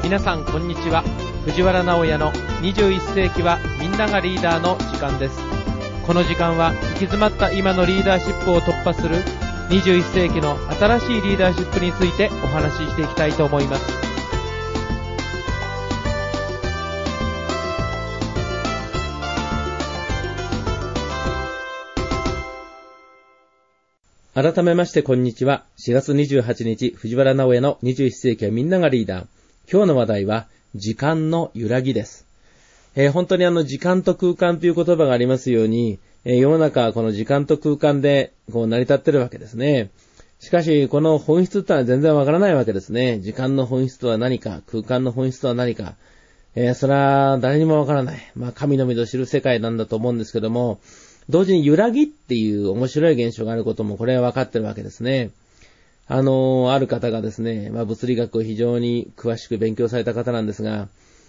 皆さんこんにちは。藤原直也の21世紀はみんながリーダーの時間です。この時間は行き詰まった今のリーダーシップを突破する21世紀の新しいリーダーシップについてお話ししていきたいと思います。改めましてこんにちは。4月28日、藤原直也の21世紀はみんながリーダー。今日の話題は時間の揺らぎです。本当に時間と空間という言葉がありますように、世の中はこの時間と空間で成り立ってるわけですね。しかしこの本質とは全然わからないわけですね。時間の本質とは何か、空間の本質とは何か、それは誰にもわからない。神のみぞ知る世界なんだと思うんですけども、同時に揺らぎっていう面白い現象があることもこれは分かってるわけですね。ある方がですね、物理学を非常に詳しく勉強された方なんですが、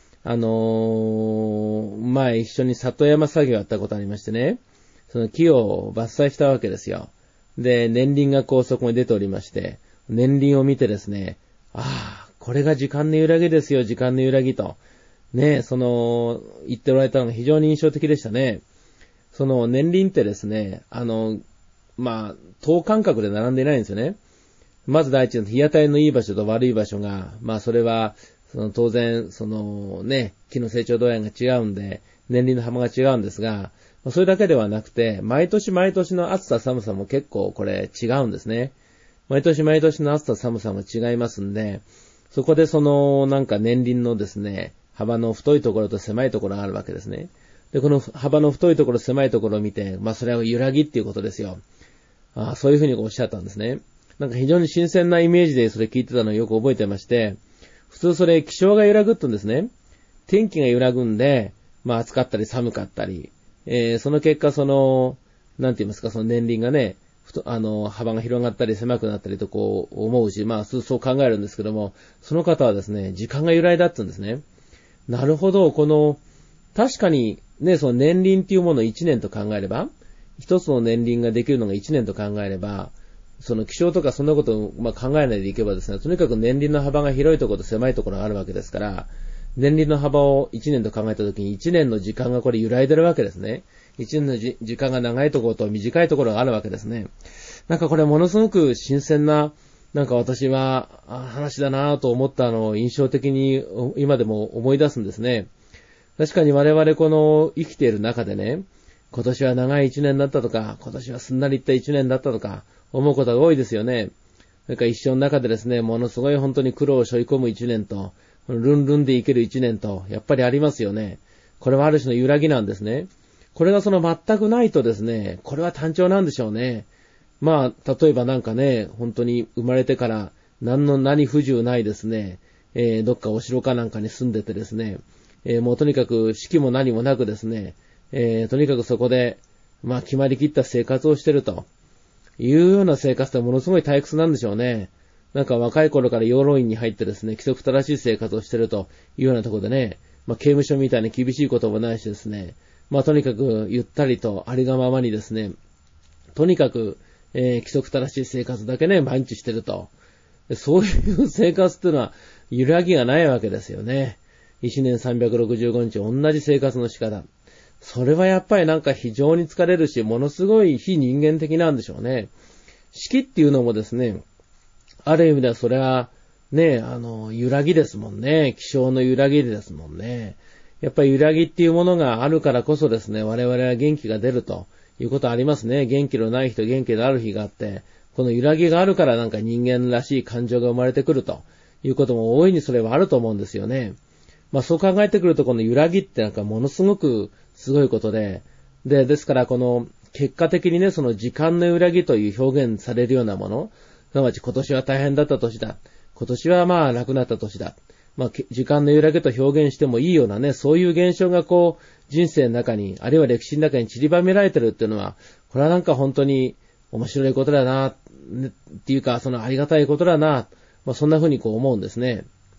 前一緒に里山作業をやったことありましてね、その木を伐採したわけですよ。で、年輪がそこに出ておりまして、年輪を見てですね、これが時間の揺らぎですよ、時間の揺らぎと。ね、言っておられたのが非常に印象的でしたね。その年輪ってですね、等間隔で並んでいないんですよね。まず第一の日当たりのいい場所と悪い場所が、それは、当然、木の成長度合いが違うんで、年輪の幅が違うんですが、それだけではなくて、毎年毎年の暑さ寒さも結構これ違うんですね。毎年毎年の暑さ寒さも違いますんで、そこで年輪のですね、幅の太いところと狭いところがあるわけですね。で、この幅の太いところ、狭いところを見て、それは揺らぎっていうことですよ。そういうふうにおっしゃったんですね。非常に新鮮なイメージでそれ聞いてたのをよく覚えてまして、普通それ気象が揺らぐって言うんですね。天気が揺らぐんで、暑かったり寒かったり、その結果なんて言いますか、その年輪がね、幅が広がったり狭くなったりと思うし、そう考えるんですけども、その方はですね、時間が揺らいだって言うんですね。なるほど、確かにね、その年輪っていうものを1年と考えれば、一つの年輪ができるのが1年と考えれば、その気象とかそんなことを考えないでいけばですね、とにかく年輪の幅が広いところと狭いところがあるわけですから、年輪の幅を1年と考えたときに1年の時間がこれ揺らいでるわけですね。1年の時間が長いところと短いところがあるわけですね。これものすごく新鮮な、私は話だなぁと思ったのを印象的に今でも思い出すんですね。確かに我々生きている中でね、今年は長い1年だったとか、今年はすんなりいった1年だったとか、思うことが多いですよね。一生の中でですね、ものすごい本当に苦労を背負い込む1年と、ルンルンで生きる1年と、やっぱりありますよね。これはある種の揺らぎなんですね。これが全くないとですね、これは単調なんでしょうね。例えば本当に生まれてから何不自由ないですね、どっかお城かなんかに住んでてですね、もうとにかく四季も何もなくですね、とにかくそこで、決まりきった生活をしてるというような生活ってものすごい退屈なんでしょうね。若い頃から養老院に入ってですね、規則正しい生活をしてるというようなところでね、刑務所みたいに厳しいこともないしですね、とにかくゆったりとありがままにですね、とにかく、規則正しい生活だけね、毎日してると。そういう生活っていうのは揺らぎがないわけですよね。1年365日同じ生活の仕方。それはやっぱり非常に疲れるし、ものすごい非人間的なんでしょうね。四季っていうのもですね、ある意味ではそれはね、揺らぎですもんね。気象の揺らぎですもんね。やっぱり揺らぎっていうものがあるからこそですね、我々は元気が出るということありますね。元気のない日と元気のある日があって、この揺らぎがあるから人間らしい感情が生まれてくるということも大いにそれはあると思うんですよね。そう考えてくるとこの揺らぎってものすごくすごいことで、ですから結果的にね、その時間の揺らぎという表現されるようなもの、すなわち今年は大変だった年だ。今年は楽になった年だ。時間の揺らぎと表現してもいいようなね、そういう現象が人生の中に、あるいは歴史の中に散りばめられてるっていうのは、これは本当に面白いことだな、っていうか、ありがたいことだな、そんな風に思うんですね。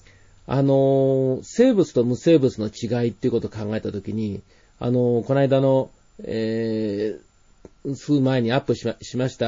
生物と無生物の違いっていうことを考えたときに、この間の、数前にアップしました、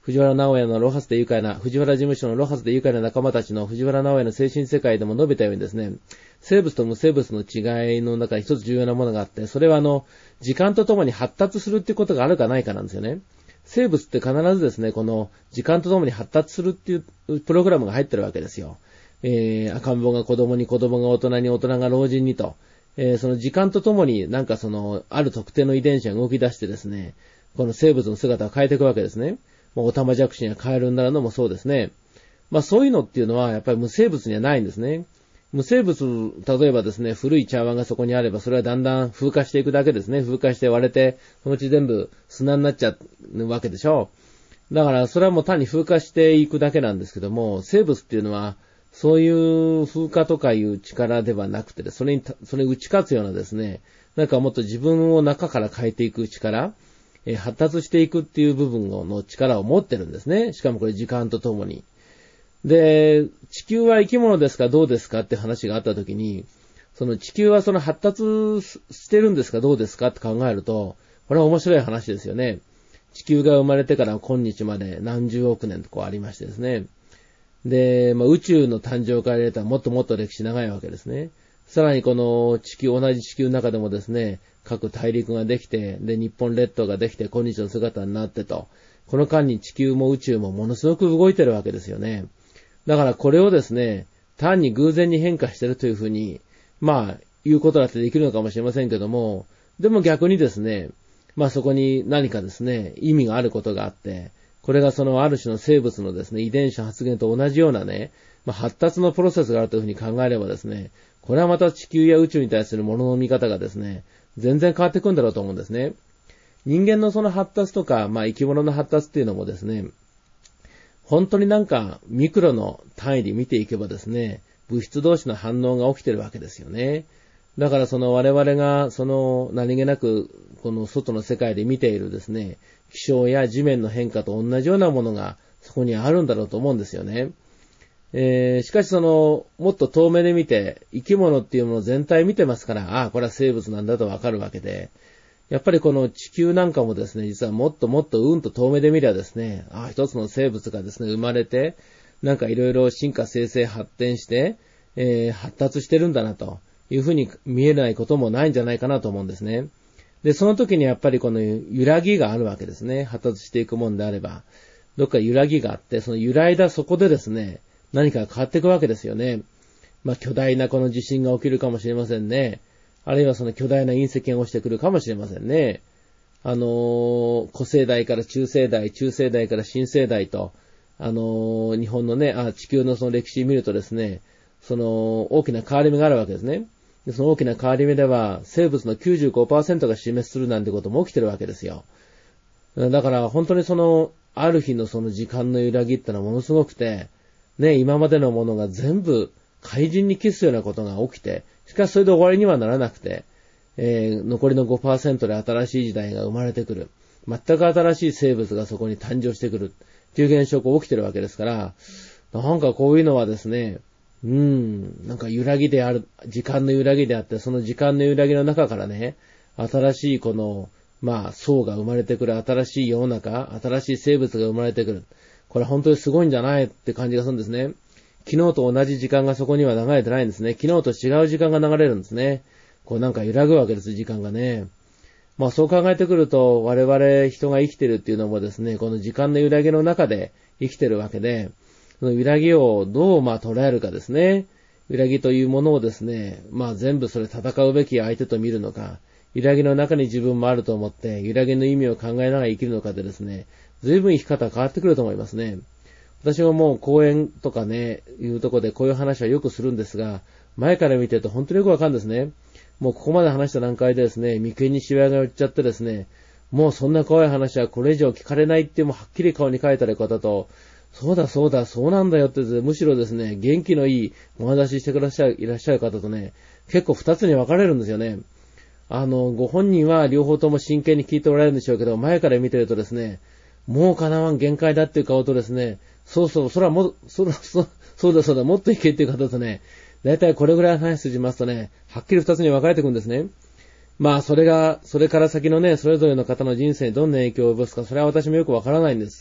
藤原直哉のロハスで愉快な、藤原事務所のロハスで愉快な仲間たちの藤原直哉の精神世界でも述べたようにですね、生物と無生物の違いの中に一つ重要なものがあって、それは時間とともに発達するっていうことがあるかないかなんですよね。生物って必ずですね、この時間とともに発達するっていうプログラムが入ってるわけですよ。赤ん坊が子供に、子供が大人に、大人が老人にと、その時間とともにある特定の遺伝子が動き出してですね、この生物の姿を変えていくわけですね。オタマジャクシやカエルになるのもそうですね。そういうのっていうのはやっぱり無生物にはないんですね。無生物、例えばですね、古い茶碗がそこにあれば、それはだんだん風化していくだけですね。風化して割れて、そのうち全部砂になっちゃうわけでしょう。だから、それはもう単に風化していくだけなんですけども、生物っていうのは、そういう風化とかいう力ではなくて、それに打ち勝つようなですね、なんかもっと自分を中から変えていく力、発達していくっていう部分の力を持ってるんですね。しかもこれ時間とともに。で、地球は生き物ですかどうですかって話があったときに、その地球はその発達してるんですかどうですかって考えると、これは面白い話ですよね。地球が生まれてから今日まで何十億年とこうありましてですね。で、宇宙の誕生から入れたらもっともっと歴史長いわけですね。さらにこの同じ地球の中でもですね、各大陸ができて、で、日本列島ができて、今日の姿になってと、この間に地球も宇宙もものすごく動いてるわけですよね。だからこれをですね、単に偶然に変化してるというふうに、言うことだってできるのかもしれませんけども、でも逆にですね、そこに何かですね、意味があることがあって、これがそのある種の生物のですね、遺伝子発現と同じようなね、発達のプロセスがあるというふうに考えればですね、これはまた地球や宇宙に対するものの見方がですね、全然変わってくるんだろうと思うんですね。人間のその発達とか、生き物の発達っていうのもですね、本当になんかミクロの単位で見ていけばですね、物質同士の反応が起きてるわけですよね。だからその我々がその何気なくこの外の世界で見ているですね、気象や地面の変化と同じようなものがそこにあるんだろうと思うんですよね。しかしもっと遠目で見て、生き物っていうもの全体見てますから、これは生物なんだとわかるわけで、やっぱりこの地球なんかもですね、実はもっともっと遠目で見ればですね、一つの生物がですね、生まれて、なんかいろいろ進化生成発展して、発達してるんだなというふうに見えないこともないんじゃないかなと思うんですね。で、その時にやっぱりこの揺らぎがあるわけですね。発達していくもんであれば。どっか揺らぎがあって、その揺らいだそこでですね、何か変わっていくわけですよね。巨大なこの地震が起きるかもしれませんね。あるいはその巨大な隕石が落ちてくるかもしれませんね。古生代から中生代、中生代から新生代と、日本のね、地球のその歴史を見るとですね、その大きな変わり目があるわけですね。でその大きな変わり目では、生物の 95% が死滅するなんてことも起きてるわけですよ。だから本当にある日のその時間の揺らぎってのはものすごくて、ね、今までのものが全部怪人に帰すようなことが起きて、しかしそれで終わりにはならなくて、残りの 5% で新しい時代が生まれてくる。全く新しい生物がそこに誕生してくるっていう現象が起きてるわけですから、なんかこういうのはですね、なんか揺らぎである、時間の揺らぎであって、その時間の揺らぎの中からね、新しいこの、層が生まれてくる、新しい世の中、新しい生物が生まれてくる。これ本当にすごいんじゃないって感じがするんですね。昨日と同じ時間がそこには流れてないんですね。昨日と違う時間が流れるんですね。こうなんか揺らぐわけです、時間がね。そう考えてくると、我々人が生きてるっていうのもですね、この時間の揺らぎの中で生きてるわけで、その揺らぎをどう捉えるかですね。揺らぎというものをですね、全部それ戦うべき相手と見るのか、揺らぎの中に自分もあると思って、揺らぎの意味を考えながら生きるのかでですね、随分生き方変わってくると思いますね。私ももう講演とかね、いうところでこういう話はよくするんですが、前から見てると本当によくわかるんですね。もうここまで話した段階でですね、眉間にシワが寄っちゃってですね、もうそんな怖い話はこれ以上聞かれないってもはっきり顔に書いてある方と、そうだそうだ、そうなんだよって、むしろですね、元気のいいお話ししていらっしゃる方とね、結構二つに分かれるんですよね。ご本人は両方とも真剣に聞いておられるんでしょうけど、前から見てるとですね、もう叶わん限界だっていう顔とですね、そうだ、もっといけっていう方とね、だいたいこれぐらいの話しますとね、はっきり二つに分かれていくんですね。それから先のね、それぞれの方の人生にどんな影響を及ぼすか、それは私もよくわからないんです。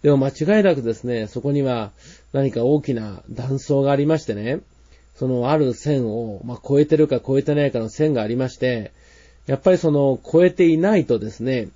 でも間違いなくですね、そこには何か大きな断層がありましてね、そのある線を、越えてるか越えてないかの線がありまして、やっぱりその越えていないとですね、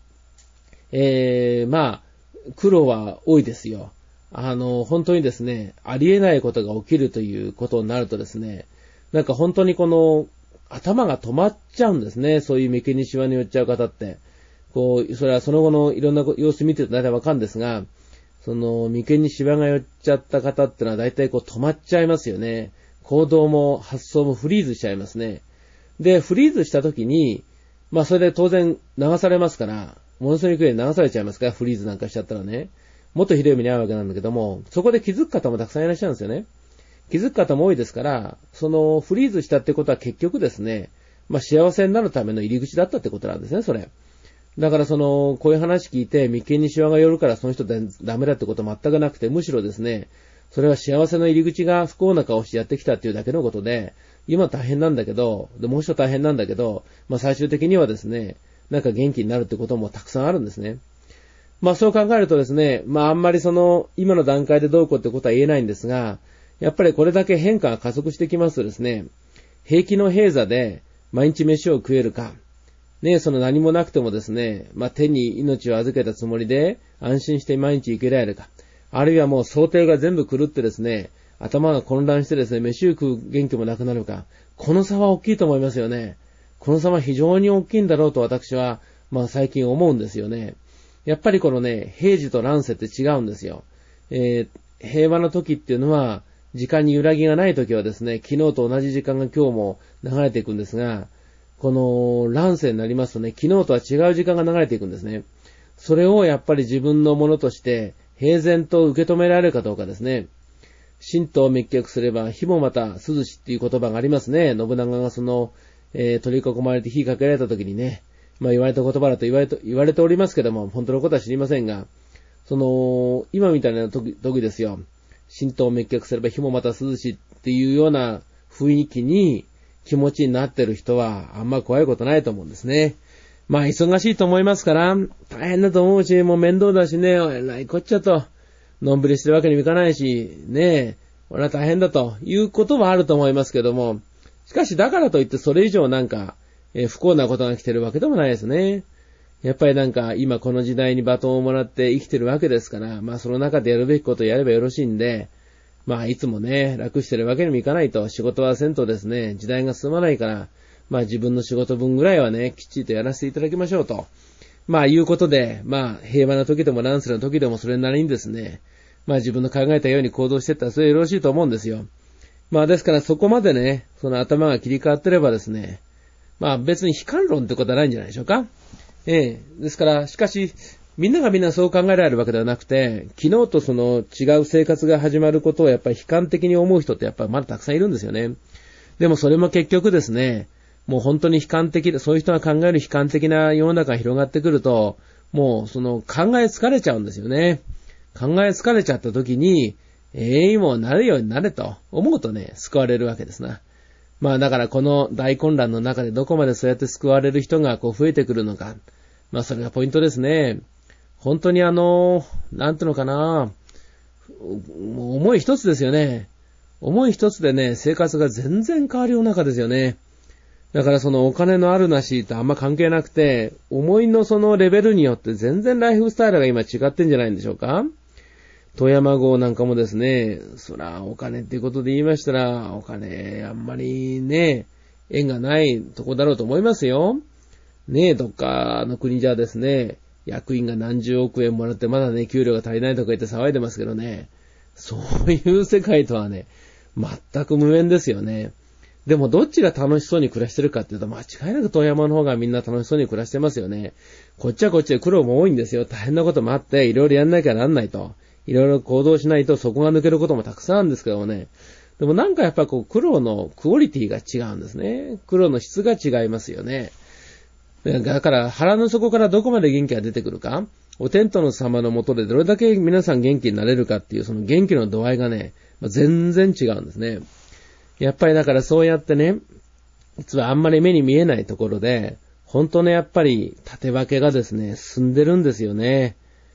苦労は多いですよ。本当にですね、ありえないことが起きるということになるとですね、なんか本当にこの頭が止まっちゃうんですね。そういう眉間にシワに寄っちゃう方って。それはその後のいろんな様子見てると大体わかるんですが、その眉間にシワが寄っちゃった方ってのは大体止まっちゃいますよね。行動も発想もフリーズしちゃいますね。で、フリーズした時に、それで当然流されますから、ものすごい勢いで流されちゃいますから、フリーズなんかしちゃったらね。もっとひどい目に遭うわけなんだけども、そこで気づく方もたくさんいらっしゃるんですよね。気づく方も多いですから、そのフリーズしたってことは結局ですね、幸せになるための入り口だったってことなんですね、それ。だからこういう話聞いて、眉間にシワが寄るからその人でダメだってことは全くなくて、むしろですね、それは幸せの入り口が不幸な顔してやってきたっていうだけのことで、今大変なんだけど、もう一度大変なんだけど、最終的にはですね、なんか元気になるってこともたくさんあるんですね。そう考えるとですね、あんまり今の段階でどうこうってことは言えないんですが、やっぱりこれだけ変化が加速してきますとですね、平気の平座で毎日飯を食えるか、ね、何もなくてもですね、手に命を預けたつもりで安心して毎日生きられるか、あるいはもう想定が全部狂ってですね、頭が混乱してですね、飯を食う元気もなくなるか、この差は大きいと思いますよね。この差は非常に大きいんだろうと私は、最近思うんですよね。やっぱり平時と乱世って違うんですよ。平和の時っていうのは、時間に揺らぎがない時はですね、昨日と同じ時間が今日も流れていくんですが、この乱世になりますとね、昨日とは違う時間が流れていくんですね。それをやっぱり自分のものとして平然と受け止められるかどうかですね。神道を滅却すれば火もまた涼しっていう言葉がありますね。信長が取り囲まれて火かけられた時にね、言われた言葉だと言われておりますけども、本当のことは知りませんが、今みたいな時ですよ。神道を滅却すれば火もまた涼しっていうような雰囲気に気持ちになってる人はあんま怖いことないと思うんですね。忙しいと思いますから、大変だと思うし、もう面倒だしね、えらいこっちゃと、のんびりしてるわけにもいかないし、ね俺は大変だということはあると思いますけども、しかしだからといってそれ以上なんか、不幸なことが来てるわけでもないですね。やっぱりなんか今この時代にバトンをもらって生きてるわけですから、その中でやるべきことをやればよろしいんで、いつもね、楽してるわけにもいかないと、仕事はせんとですね、時代が進まないから、自分の仕事分ぐらいはね、きっちりとやらせていただきましょうと。いうことで、平和な時でも乱世の時でもそれなりにですね、自分の考えたように行動していったらそれよろしいと思うんですよ。ですからそこまでね、その頭が切り替わってればですね、別に悲観論ってことはないんじゃないでしょうか。ですから、しかし、みんながみんなそう考えられるわけではなくて、昨日と違う生活が始まることをやっぱり悲観的に思う人ってやっぱりまだたくさんいるんですよね。でもそれも結局ですね、もう本当に悲観的で、そういう人が考える悲観的な世の中が広がってくると、もう考え疲れちゃうんですよね。考え疲れちゃった時に、もうなるようになれと思うとね、救われるわけですな。だからこの大混乱の中でどこまでそうやって救われる人が増えてくるのか。それがポイントですね。本当になんていうのかな、思い一つですよね。思い一つでね、生活が全然変わる世の中ですよね。だからお金のあるなしとあんま関係なくて、思いのレベルによって全然ライフスタイルが今違ってんじゃないんでしょうか。富山号なんかもですね、お金っていうことで言いましたら、お金あんまりね、縁がないとこだろうと思いますよ。どっかの国じゃですね、役員が何十億円もらってまだね、給料が足りないとか言って騒いでますけどね、そういう世界とはね、全く無縁ですよね。でもどっちが楽しそうに暮らしてるかっていうと、間違いなく富山の方がみんな楽しそうに暮らしてますよね。こっちはこっちで苦労も多いんですよ。大変なこともあって、いろいろやんなきゃなんないと。いろいろ行動しないとそこが抜けることもたくさんあるんですけどもね。でもなんかやっぱ苦労のクオリティが違うんですね。苦労の質が違いますよね。だから腹の底からどこまで元気が出てくるか、お天道の様の下でどれだけ皆さん元気になれるかっていうその元気の度合いがね、全然違うんですね。やっぱりだからそうやってね、実はあんまり目に見えないところで、本当ねやっぱり縦分けがですね、進んでるんですよね。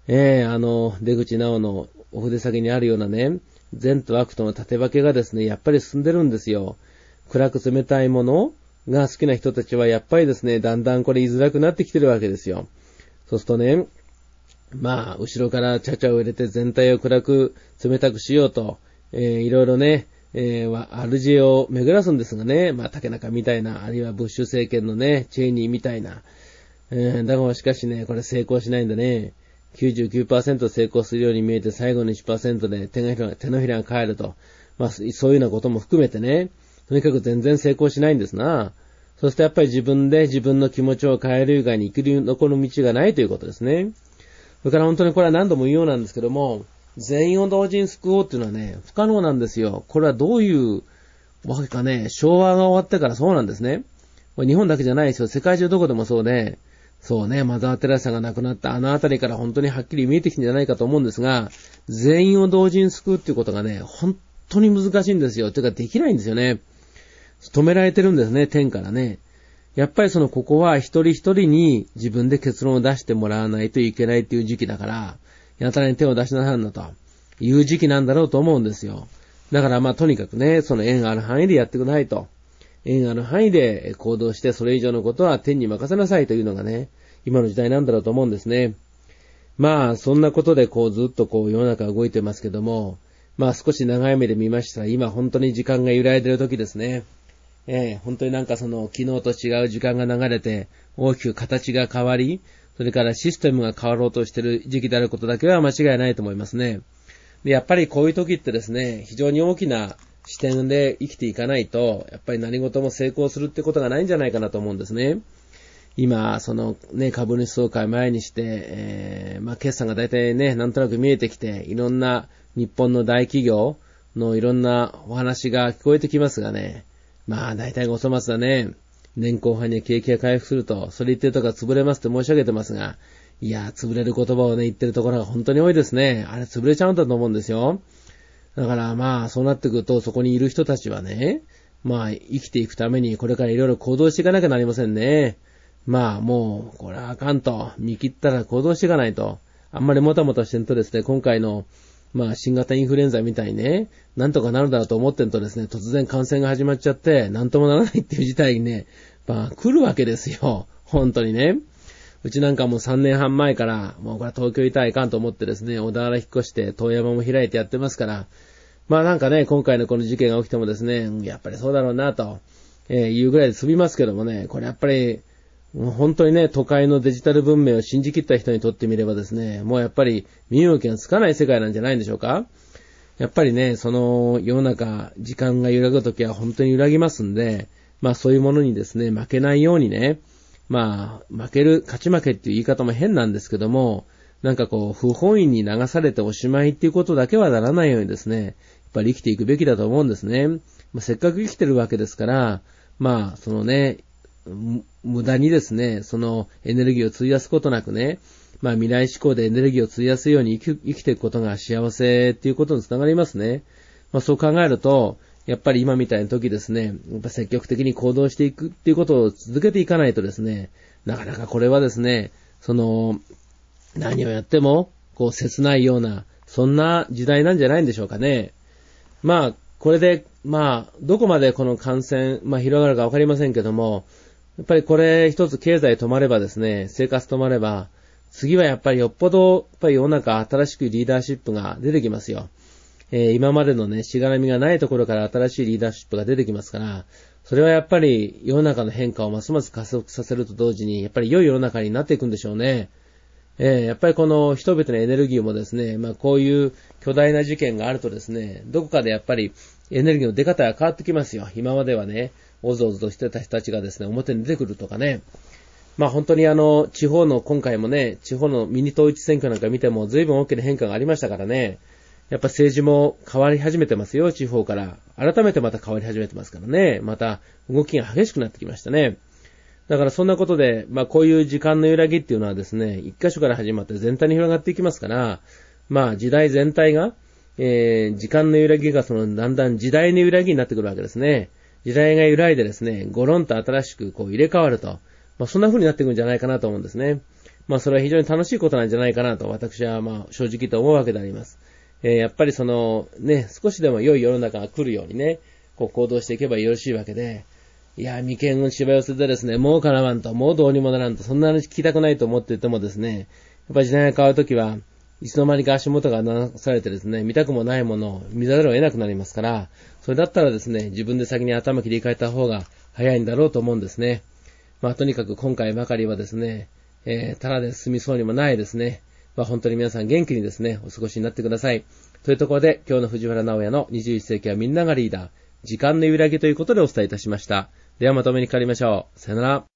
出口直のお筆先にあるようなね、善と悪との縦分けがですね、やっぱり進んでるんですよ。暗く冷たいものが好きな人たちはやっぱりですね、だんだんこれ言いづらくなってきてるわけですよ。そうするとね、後ろからチャチャを入れて全体を暗く冷たくしようと、いろいろね、主を巡らすんですがね、竹中みたいな、あるいはブッシュ政権のね、チェイニーみたいな。だがしかしね、これ成功しないんだね。99% 成功するように見えて最後の 1% で手のひらが返ると。そういうようなことも含めてね、とにかく全然成功しないんですな。そしてやっぱり自分で自分の気持ちを変える以外に生き残る道がないということですね。それから本当にこれは何度も言うようなんですけども、全員を同時に救おうっていうのはね、不可能なんですよ。これはどういうわけかね、昭和が終わってからそうなんですね。日本だけじゃないですよ。世界中どこでもそうで、そうね、マザー・テレサが亡くなったあのあたりから本当にはっきり見えてきたんじゃないかと思うんですが、全員を同時に救うっていうことがね、本当に難しいんですよ。てかできないんですよね。止められてるんですね、天からね。やっぱりここは一人一人に自分で結論を出してもらわないといけないっていう時期だから、やたらに手を出しなさんなという時期なんだろうと思うんですよ。だからとにかくね、縁がある範囲でやってくださいと。縁がある範囲で行動してそれ以上のことは天に任せなさいというのがね、今の時代なんだろうと思うんですね。そんなことでずっと世の中動いてますけども、少し長い目で見ましたら今本当に時間が揺らいでる時ですね。本当に昨日と違う時間が流れて大きく形が変わり、それからシステムが変わろうとしている時期であることだけは間違いないと思いますね。で、やっぱりこういう時ってですね、非常に大きな視点で生きていかないと、やっぱり何事も成功するってことがないんじゃないかなと思うんですね。今、株主総会前にして、決算が大体ね、なんとなく見えてきて、いろんな日本の大企業のいろんなお話が聞こえてきますがね、大体ご粗末だね。年後半に景気が回復すると、それ言ってるとか潰れますって申し上げてますが、いや、潰れる言葉をね、言ってるところが本当に多いですね。あれ潰れちゃうんだと思うんですよ。だからそうなってくると、そこにいる人たちはね、生きていくためにこれからいろいろ行動していかなきゃなりませんね。もう、これはあかんと。見切ったら行動していかないと。あんまりもたもたしてるとですね、今回の、新型インフルエンザみたいにね、なんとかなるだろうと思ってるとですね、突然感染が始まっちゃって、なんともならないっていう事態にね、来るわけですよ。本当にね。うちなんかもう3年半前から、もうこれは東京いたらいかんと思ってですね、小田原引っ越して遠山も開いてやってますから、今回のこの事件が起きてもですね、やっぱりそうだろうなと、いうぐらいで済みますけどもね、これやっぱり、本当にね、都会のデジタル文明を信じきった人にとってみればですね、もうやっぱり身動きがつかない世界なんじゃないんでしょうか。やっぱりね、世の中、時間が揺らぐときは本当に揺らぎますんで、そういうものにですね、負けないようにね、負ち負けっていう言い方も変なんですけども、不本意に流されておしまいっていうことだけはならないようにですね、やっぱり生きていくべきだと思うんですね。せっかく生きてるわけですから、無駄にですね、エネルギーを費やすことなくね、未来志向でエネルギーを費やすように生きていくことが幸せっていうことにつながりますね。そう考えると、やっぱり今みたいな時ですね、やっぱ積極的に行動していくっていうことを続けていかないとですね、なかなかこれはですね、何をやっても、切ないような、そんな時代なんじゃないんでしょうかね。これで、どこまでこの感染、広がるかわかりませんけども、やっぱりこれ一つ経済止まればですね、生活止まれば、次はやっぱりよっぽど、世の中新しくリーダーシップが出てきますよ。今までのね、しがらみがないところから新しいリーダーシップが出てきますから、それはやっぱり世の中の変化をますます加速させると同時に、やっぱり良い世の中になっていくんでしょうね。やっぱりこの人々のエネルギーもですね、こういう巨大な事件があるとですね、どこかでやっぱりエネルギーの出方が変わってきますよ。今まではね、おずおずとしてた人たちがですね、表に出てくるとかね。本当に地方の今回もね、地方のミニ統一選挙なんか見ても随分大きな変化がありましたからね。やっぱ政治も変わり始めてますよ、地方から。改めてまた変わり始めてますからね。また動きが激しくなってきましたね。だからそんなことで、こういう時間の揺らぎっていうのはですね、一箇所から始まって全体に広がっていきますから、時代全体が、時間の揺らぎがだんだん時代の揺らぎになってくるわけですね。時代が揺らいでですね、ゴロンと新しく入れ替わると。そんな風になっていくんじゃないかなと思うんですね。 それは非常に楽しいことなんじゃないかなと、私は正直と思うわけであります。やっぱり少しでも良い世の中が来るようにね、行動していけばよろしいわけで、いや、眉間の芝居をするとですね、もうかなわんと、もうどうにもならんと、そんな話聞きたくないと思っていてもですね、やっぱり時代が変わるときは、いつの間にか足元が流されてですね、見たくもないものを見ざるを得なくなりますから、それだったらですね、自分で先に頭切り替えた方が早いんだろうと思うんですね。とにかく今回ばかりはですね、ただで済みそうにもないですね。本当に皆さん元気にですね、お過ごしになってください。というところで、今日の藤原直也の21世紀はみんながリーダー、時間の揺らぎということでお伝えいたしました。ではまとめにかかりましょう。さよなら。